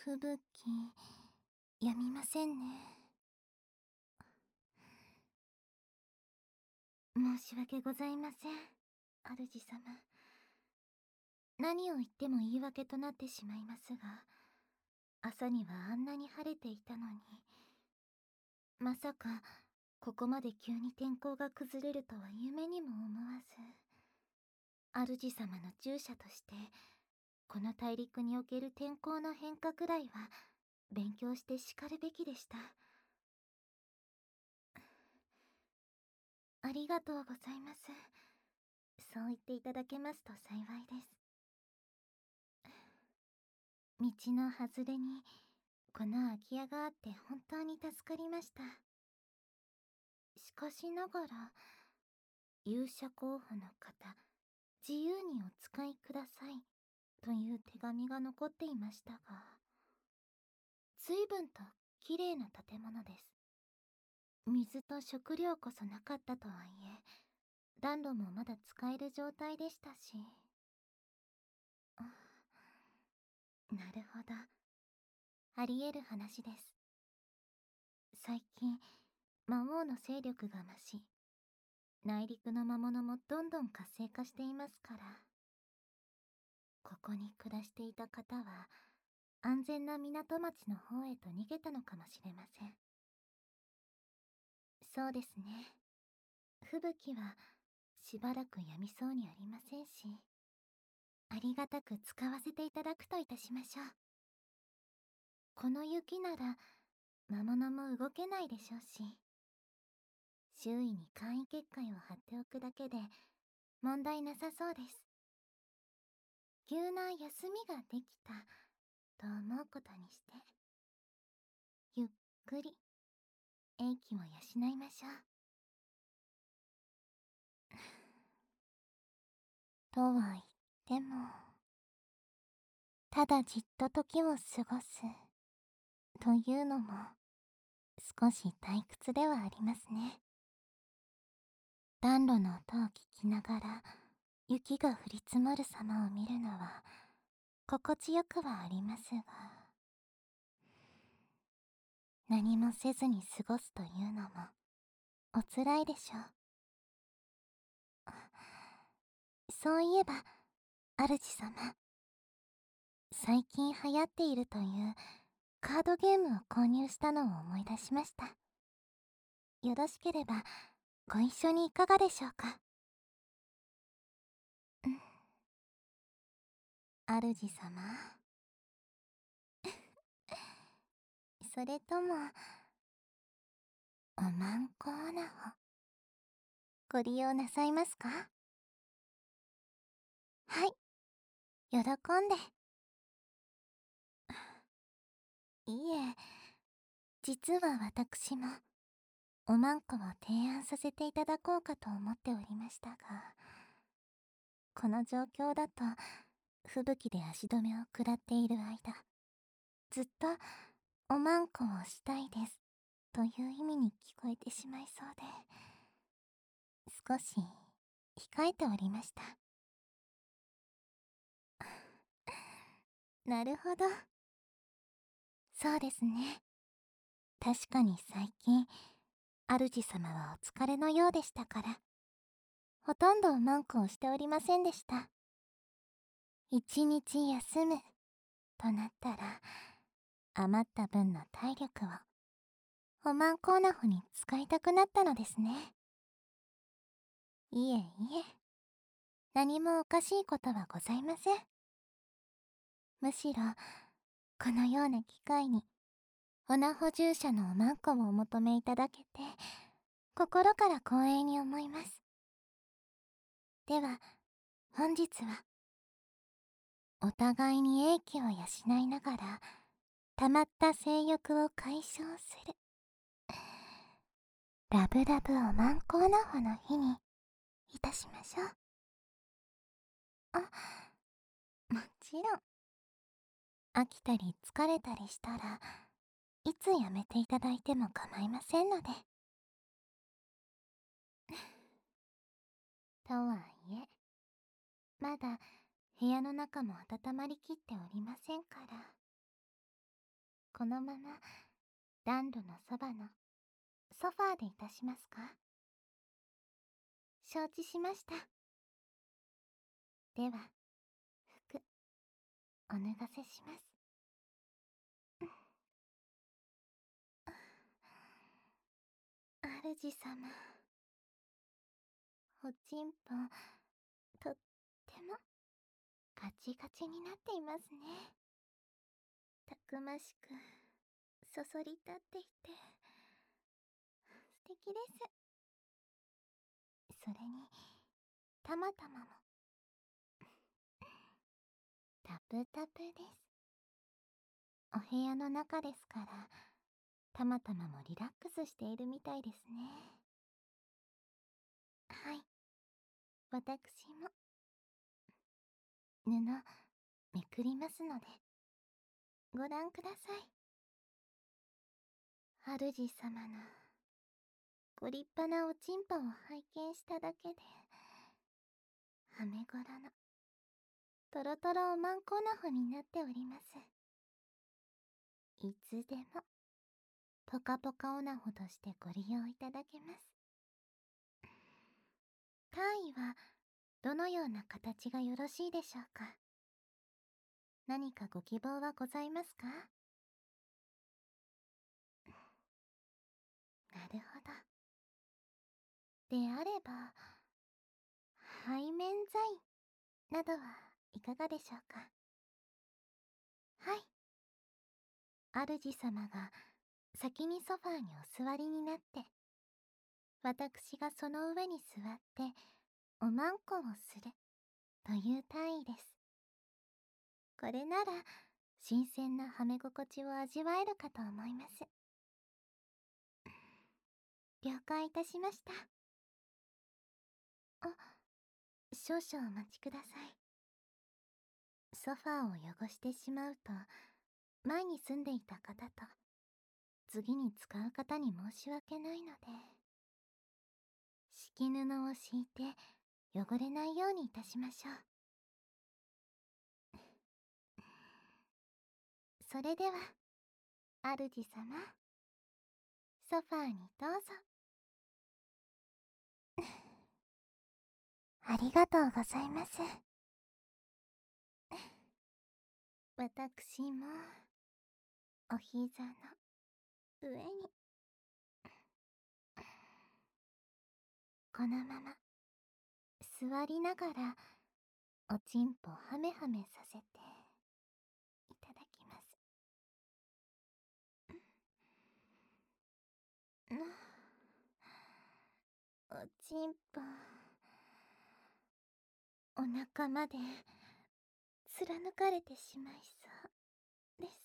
吹雪、やみませんね。申し訳ございません、主様。何を言っても言い訳となってしまいますが、朝にはあんなに晴れていたのに、まさかここまで急に天候が崩れるとは夢にも思わず、主様の従者としてこの大陸における天候の変化くらいは勉強してしかるべきでした。ありがとうございます。そう言っていただけますと幸いです。道の外れにこの空き家があって本当に助かりました。しかしながら、勇者候補の方、自由にお使いくださいという手紙が残っていましたが、随分と綺麗な建物です。水と食料こそなかったとはいえ、暖炉もまだ使える状態でしたし。なるほど。あり得る話です。最近、魔王の勢力が増し、内陸の魔物もどんどん活性化していますから、ここに暮らしていた方は安全な港町の方へと逃げたのかもしれません。そうですね。吹雪はしばらくやみそうにありませんし、ありがたく使わせていただくといたしましょう。この雪なら魔物も動けないでしょうし、周囲に簡易結界を貼っておくだけで問題なさそうです。急な休みができたと思うことにして、ゆっくり英気を養いましょう。とは言っても、ただじっと時を過ごすというのも少し退屈ではありますね。暖炉の音を聞きながら雪が降り積もる様を見るのは心地よくはありますが、何もせずに過ごすというのもおつらいでしょう。そういえば、主様、最近流行っているというカードゲームを購入したのを思い出しました。よろしければご一緒にいかがでしょうか。主様、それともおまんこおなをご利用なさいますか。はい、喜んで。いえ、実は私もおまんこを提案させていただこうかと思っておりましたが、この状況だと吹雪で足止めを食らっている間、ずっとおまんこをしたいですという意味に聞こえてしまいそうで、少し控えておりました。なるほど。そうですね。確かに最近、主様はお疲れのようでしたから、ほとんどおまんこをしておりませんでした。一日休むとなったら、余った分の体力をおまんこおなほに使いたくなったのですね。いえいえ、何もおかしいことはございません。むしろ、このような機会に、オナホ従者のおまんこをお求めいただけて、心から光栄に思います。では、本日は、お互いに英気を養いながら、たまった性欲を解消する、ラブラブおまんこオナホの日にいたしましょう。あ、もちろん。飽きたり疲れたりしたらいつやめていただいても構いませんので。とはいえ、まだ部屋の中も温まりきっておりませんから。 このまま暖炉のそばのソファーでいたしますか？承知しました。では、服、お脱がせします。主様、おちんぽ、とってもガチガチになっていますね。たくましく、そそり立っていて、素敵です。それに、たまたまも、タプタプです。お部屋の中ですから、たまたまもリラックスしているみたいですね。はい、私も、布、めくりますので、ご覧ください。主様の、ご立派なおちんぽを拝見しただけで、はめごろの、とろとろおまんこなほになっております。いつでも、ぽかぽかおなほとしてご利用いただけます。単位は、どのような形がよろしいでしょうか？何かご希望はございますか？なるほど。であれば、背面座位などはいかがでしょうか？はい。主様が先にソファーにお座りになって、私がその上に座っておまんこをするという単位です。これなら新鮮なはめ心地を味わえるかと思います。了解いたしました。あ、少々お待ちください。ソファーを汚してしまうと、前に住んでいた方と次に使う方に申し訳ないので、敷布を敷いて汚れないようにいたしましょう。それでは、主様、ソファーにどうぞ。ありがとうございます。私も、お膝の上に、このまま、座りながら、おちんぽはめはめさせて、いただきます。おちんぽ、お腹まで、貫かれてしまいそうです。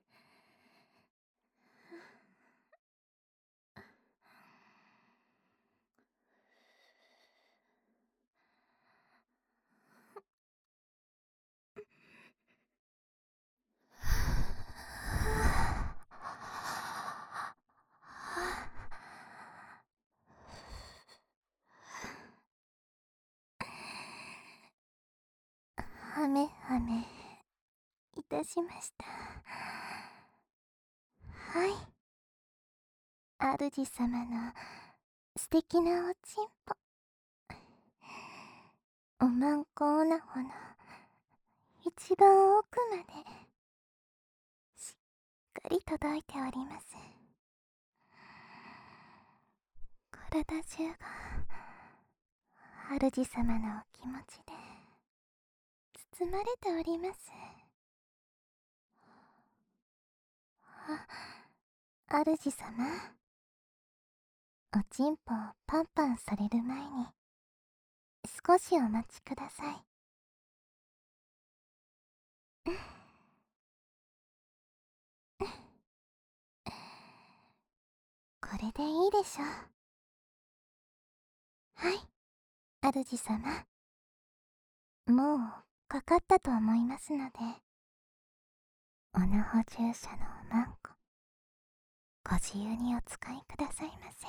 はめはめいたしました。はい。主様の素敵なおちんぽ。おまんこおなほの一番奥までしっかり届いております。体中が主様のお気持ちで包まれております。主様、おちんぽをパンパンされる前に少しお待ちください。これでいいでしょう。はい、主様。もうかかったと思いますので、おなほ注射のおまんこ、ご自由にお使いくださいませ。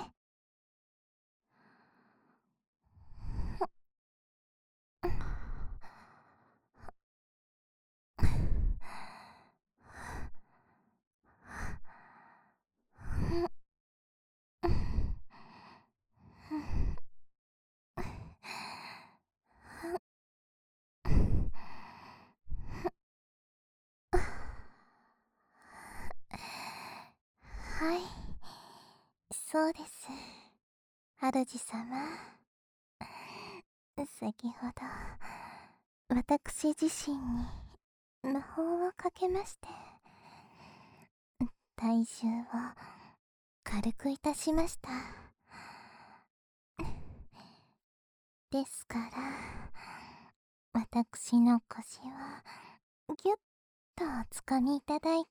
主様、先ほど私自身に魔法をかけまして、体重を軽くいたしました。ですから私の腰をぎゅっとおつかみいただいて、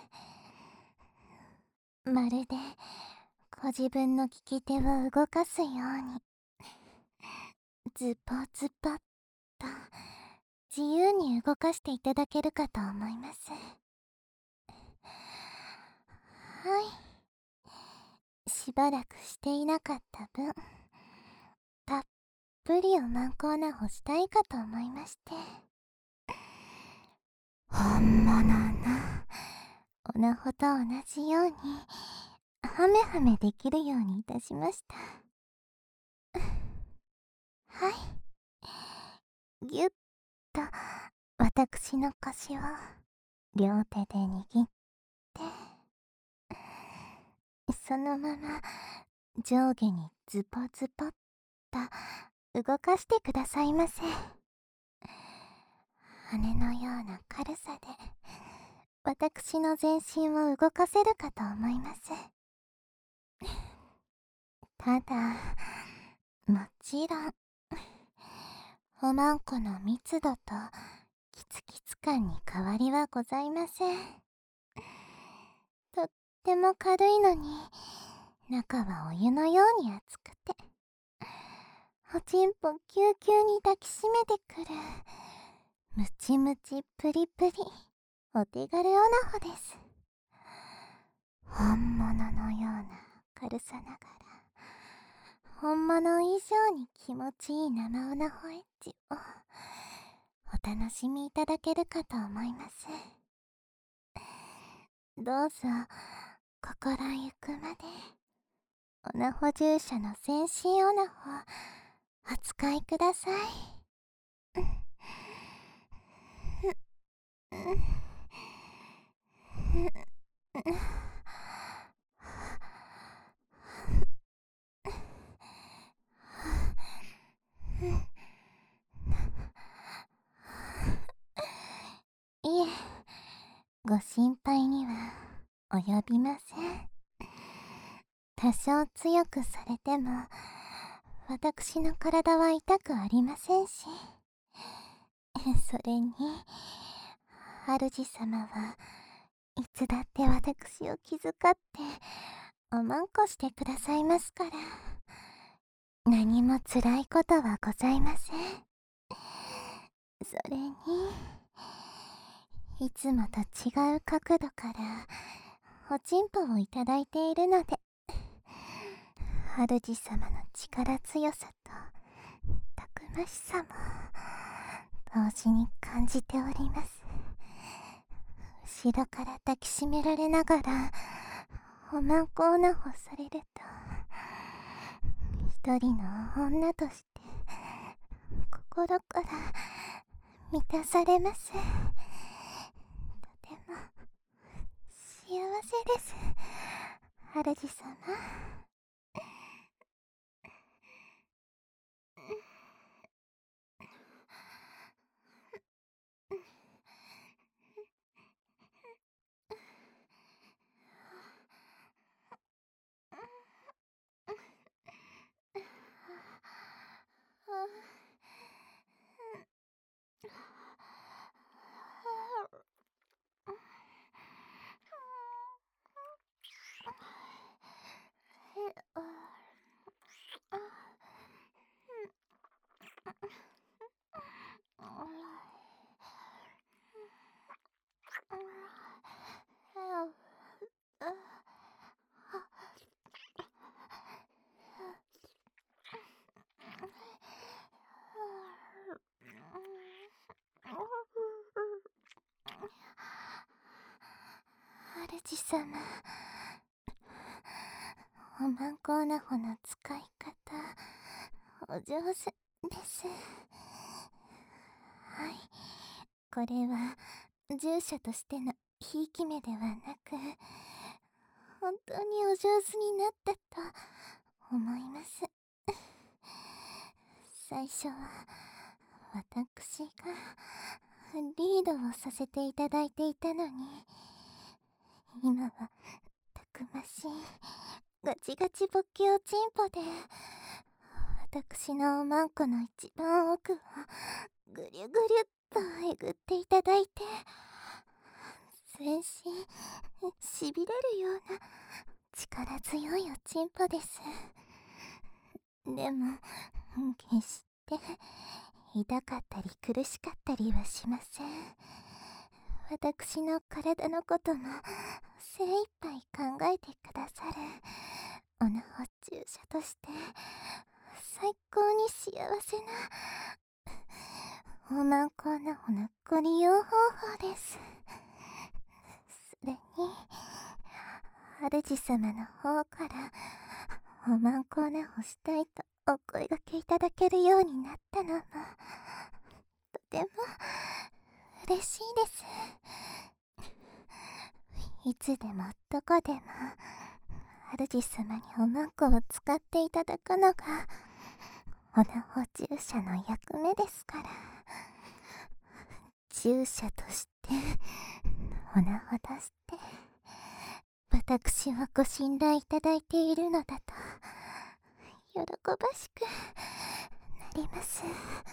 まるでご自分の利き手を動かすようにズポズポっと自由に動かしていただけるかと思います。はい、しばらくしていなかった分、たっぷりおまんこうな干したいかと思いまして、本物のおなほと同じようにハメハメできるようにいたしました。はい、ぎゅっと私の腰を両手で握って、そのまま上下にズポズポっと動かしてくださいませ。羽のような軽さで私の全身を動かせるかと思います。ただもちろんおまんこの密度とキツキツ感に変わりはございません。とっても軽いのに中はお湯のように熱くて、おちんぽぎゅうぎゅうに抱きしめてくるムチムチプリプリお手軽おなほです。本物のような軽さながら本物以上に気持ちいい生おなほエッジをお楽しみいただけるかと思います。どうぞ心ゆくまでおなほ従者の全身おなほお使いください。いえ、ご心配には及びません。多少強くされても私の体は痛くありませんし、それに主様はいつだって私を気遣っておまんこしてくださいますから、何も辛いことはございません。それにいつもと違う角度からおちんぽをいただいているので、主様の力強さとたくましさも同時に感じております。後ろから抱きしめられながらおまんこおなほされると、一人の女として心から満たされます。とても幸せです、主様。主様、おまんこおなほの使い方お上手です。はい、これは従者としてのひいき目ではなく、本当にお上手になったと思います。 最初は私がリードをさせていただいていたのに、今はたくましいガチガチボッキおちんぽで私のおまんこの一番奥をぐりゅぐりゅっとえぐっていただいて、全身しびれるような力強いおちんぽです。でも決して痛かったり苦しかったりはしません。私の体のことも精一杯考えてくださるおなほ注射として最高に幸せなおまんこのおなっこ利用方法です。それに主様の方からおまんこを直したいとお声掛けいただけるようになったのもとても嬉しいです。いつでもどこでも主様におまんこを使っていただくのがおなほ注射の役目ですから、注射としておなほとして私をご信頼いただいているのだと喜ばしくなります。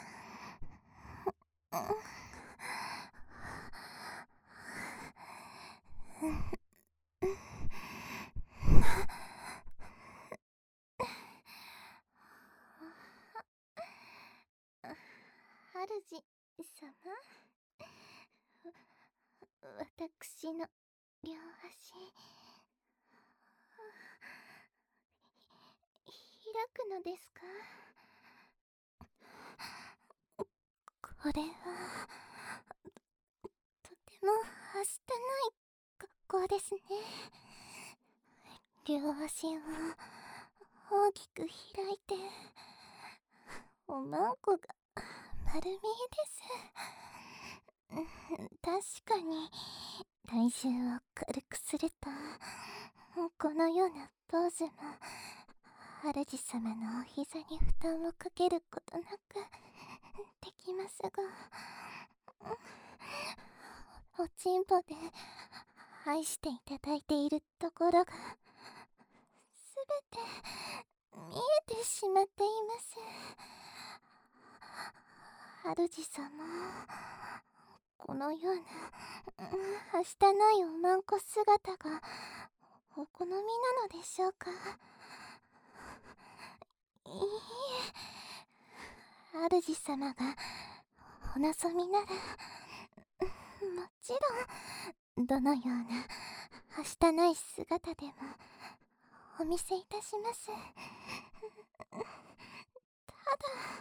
主様、私の両足開くのですか？これはとてもはしたない格好ですね。両足を大きく開いておまんこが丸見えです。確かに体重を軽くするとこのようなポーズも主様のお膝に負担をかけることなくできますが、おちんぽで愛していただいているところがすべて見えてしまっています。主様、このようなはしたないおまんこ姿がお好みなのでしょうか？いいえ、主様がお望みならもちろんどのようなはしたない姿でもお見せいたします。た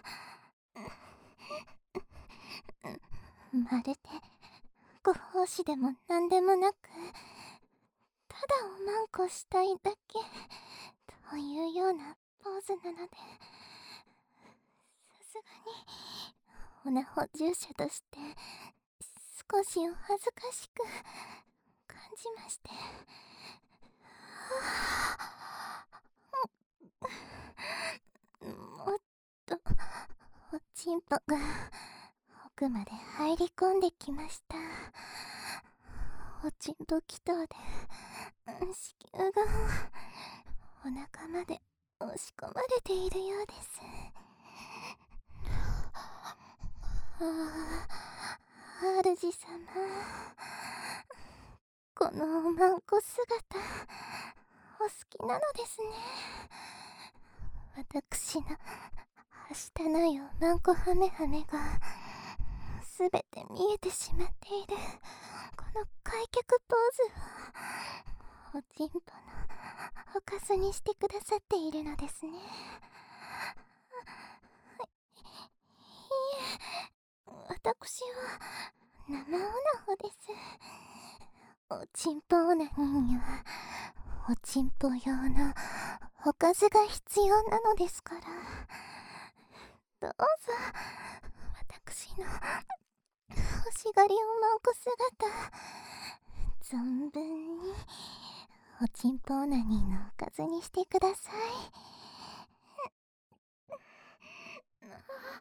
だまるでご奉仕でもなんでもなく、ただおまんこしたいだけというようなポーズなので、さすがにおなほ注射として少しお恥ずかしく感じまして、もっとおちんぽが奥まで入り込んできました。おちんぽ祈祷で子宮がお腹まで押し込まれているようです。主様、このおまんこ姿お好きなのですね。私のはしたないおまんこハメハメがすべて見えてしまっているこの開脚ポーズをおちんぽのおかずにしてくださっているのですね。いえ、私は生オナホです。おちんぽオナニーにはおちんぽ用のおかずが必要なのですから、どうぞ私の欲しがりおまんこ姿存分におちんぽオナニーのおかずにしてください。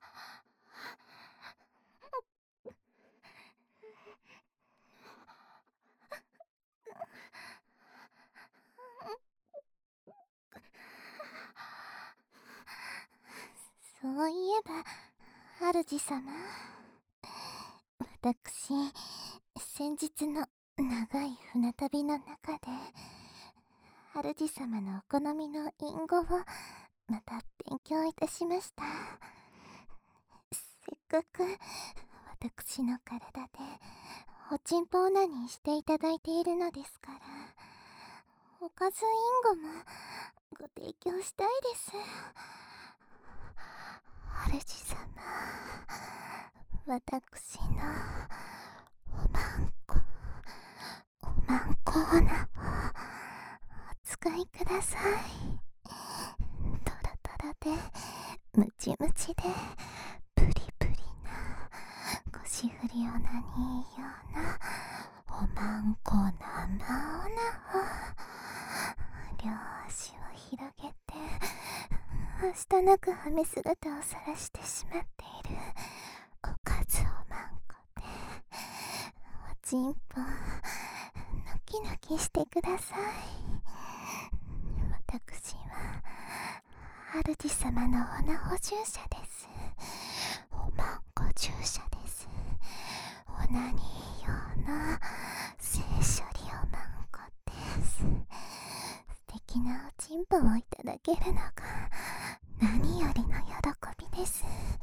主様。私、先日の長い船旅の中で、主様のお好みの隠語をまた勉強いたしました。せっかく私の体でおちんぽオナニーしていただいているのですから、おかず隠語もご提供したいです。主様、私のおまんこオナお使いください。トロトロでムチムチでプリプリな腰振りオナニー用のおまんこ生オナを両足を広げてはしたなくはめ姿を晒してしまっているおかずおまんこで、おちんぽノキノキしてください。私は主様のオナホ注射です。おまんこ注射です。オナニー用の性処理おまんこです。素敵なおちんぽをいただけるのが何よりの喜びです。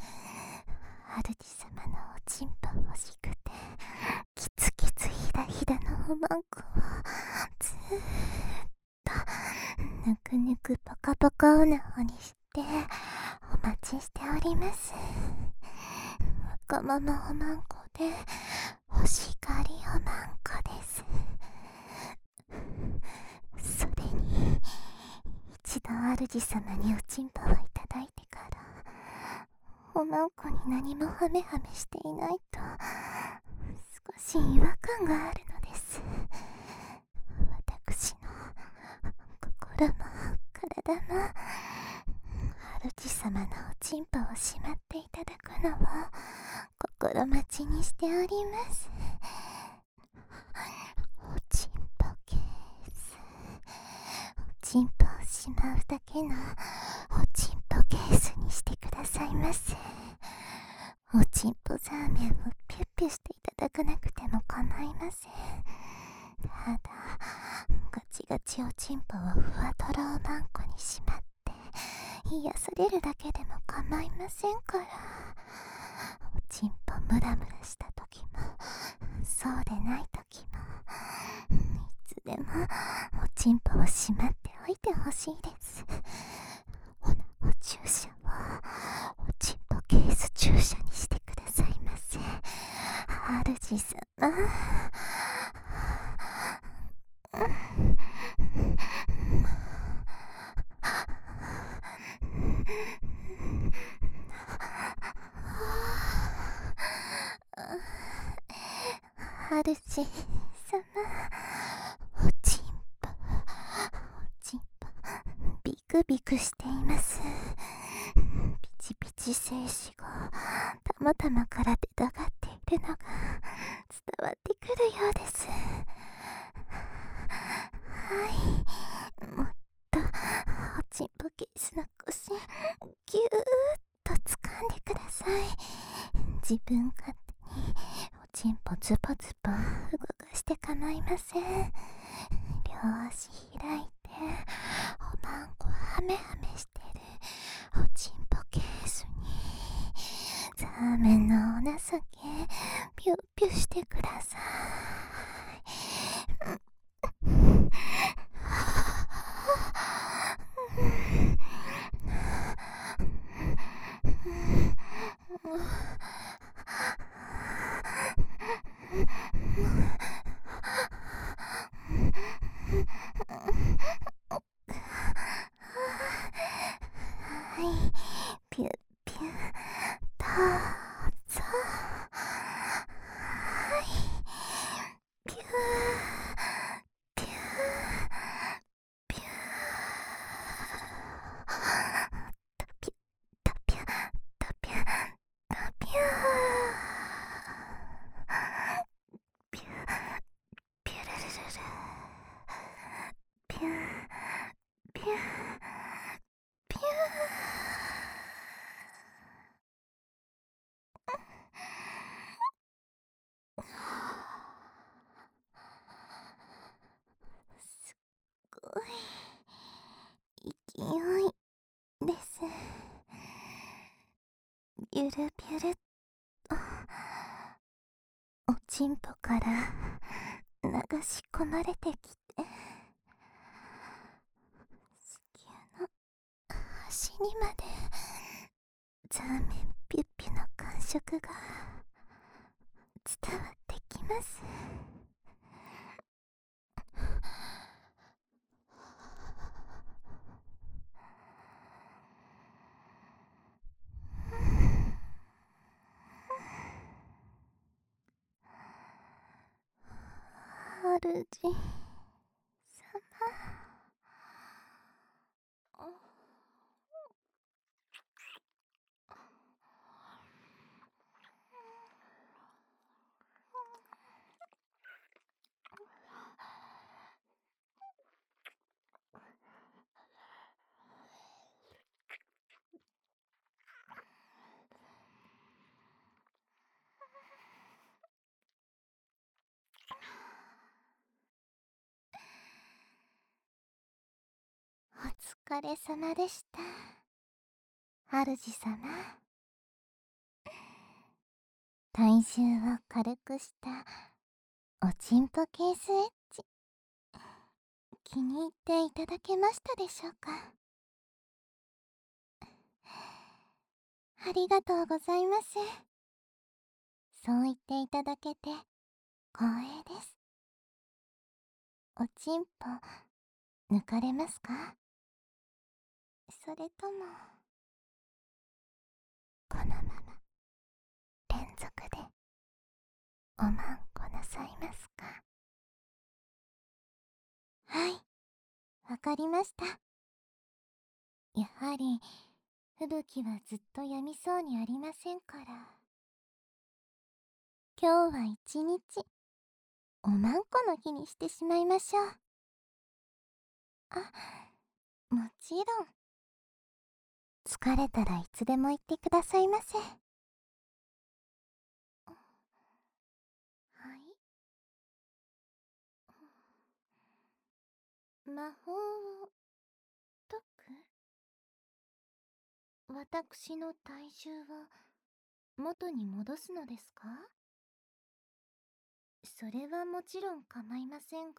主様のおちんぽ欲しくて、キツキツヒダヒダのおまんこをずーっとぬくぬくポカポカオナホにしてお待ちしております。わがままおまんこで欲しがりおまんこです。それに一度主様におちんぽをいただいてからおまんこに何もハメハメしていないと少し違和感があるのです。私の心も体も主様のおちんぽをしまっていただくのを心待ちにしております。おちんぽケース、おちんぽをしまうだけのおちんぽケースにしてくださいませ。おちんぽザーメンをピュッピュしていただかなくても構いません。ただガチガチおちんぽをふわとろおまんこにしまって癒されるだけでも構いませんから。おちんぽムラムラした時もそうでない時もいつでもおちんぽをしまっておいてほしいです。お注射をおちんぽケース注射にしてくださいませ。主様。主様、おちんぽビクビクしています。ピチピチ精子がたまたまから出たがっているのが伝わってくるようです。はい、もっとおちんぽケースの腰ぎゅーっと掴んでください。自分勝手におちんぽズボズボ動かして構いません。両足開いておまんこハメハメしてるおちんぽケースにザーメンのお情けピュッピュしてください。はい、ピュッピュどうぞ。はい、ピューピューピュータピュタピュタピュタピュピュピュルルルルピュピュピューュルビュルとおちんぽから流し込まれてきて、子宮の端にまでザーメンピュッピュの感触が伝わってきます。主様。お疲れ様でした、主様。体重を軽くしたおちんぽケースエッジ、気に入っていただけましたでしょうか。ありがとうございます。そう言っていただけて光栄です。おちんぽ抜かれますか？それともこのまま連続でおまんこなさいますか？はい、わかりました。やはり吹雪はずっと止みそうにありませんから、今日は一日おまんこの日にしてしまいましょう。あ、もちろん。疲れたらいつでも言ってくださいませ。はい。魔法を解く？私の体重を元に戻すのですか？それはもちろん構いませんが。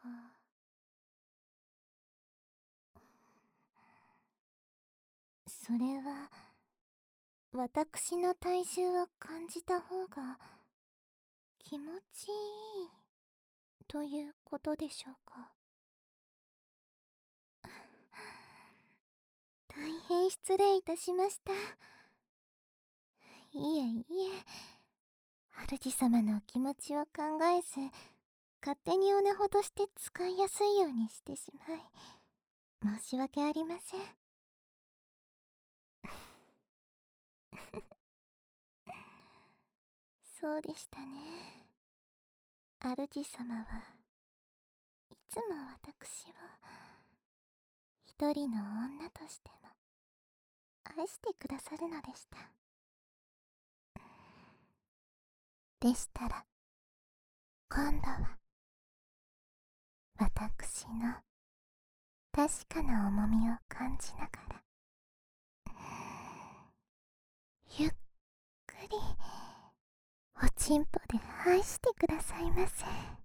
それは私の体重を感じた方が気持ちいいということでしょうか。大変失礼いたしました。いえいえ、主様のお気持ちを考えず、勝手におねほどして使いやすいようにしてしまい、申し訳ありません。そうでしたね。主様はいつも私を一人の女としても愛してくださるのでした。でしたら今度は私の確かな重みを感じながらゆっくりおちんぽで愛してくださいませ。